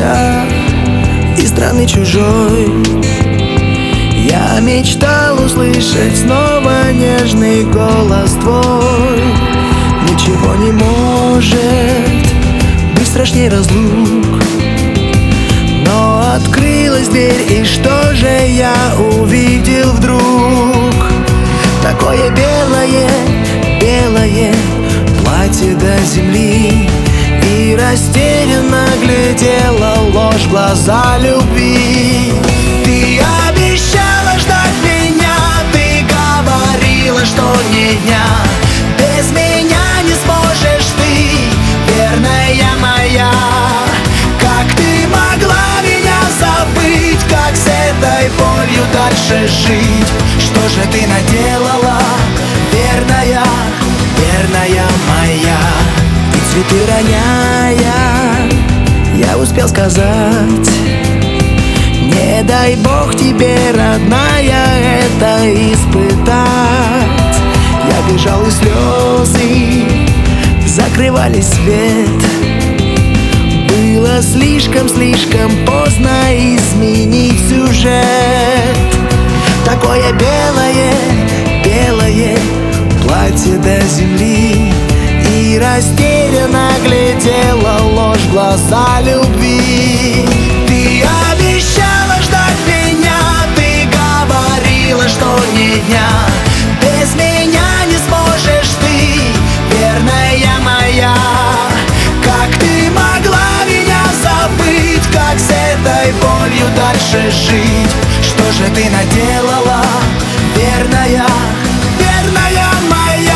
тебя из страны чужой. Я мечтал услышать снова нежный голос твой. Ничего не может быть страшней разлук. Но открылась дверь, и что же я увидел вдруг? Такое белое, белое платье до земли, и растерянно глядела ложь в глаза любви. Ты обещала ждать меня, ты говорила, что ни дня без меня не сможешь ты, верная моя. Как ты могла меня забыть, как с этой болью дальше жить? Что же ты наделала, верная, верная моя? И цветы роняя, я успел сказать: не дай Бог тебе, родная, это испытать. Я бежал, и слезы закрывали свет. Было слишком поздно изменить сюжет. Такое белое, белое платье до земли, и растерянно глядела ложь в глаза любви. Ты обещала ждать меня, ты говорила, что ни дня без меня не сможешь ты, верная моя. Как ты могла меня забыть, как с этой болью дальше жить? Что же ты наделала, верная, верная моя?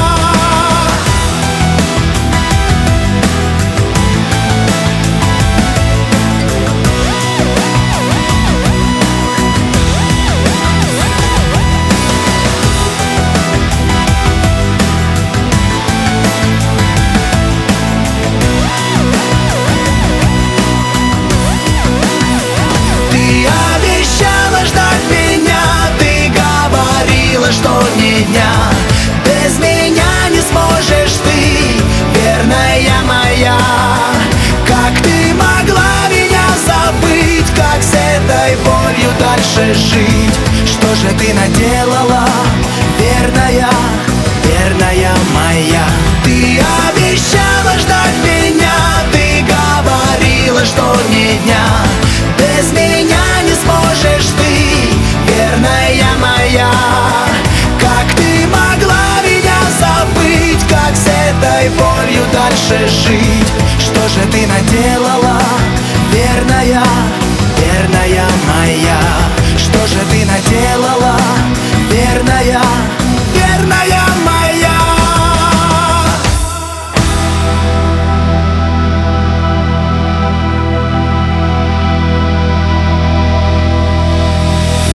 Что ни дня без меня не сможешь ты, верная моя. Как ты могла меня забыть, как с этой болью дальше жить? Что же ты наделала, верная, верная моя? Ты обещала ждать меня, ты говорила, что ни дня без меня не сможешь ты, верная моя. Болью дальше жить? Что же ты наделала, верная, верная моя? Что же ты наделала, верная?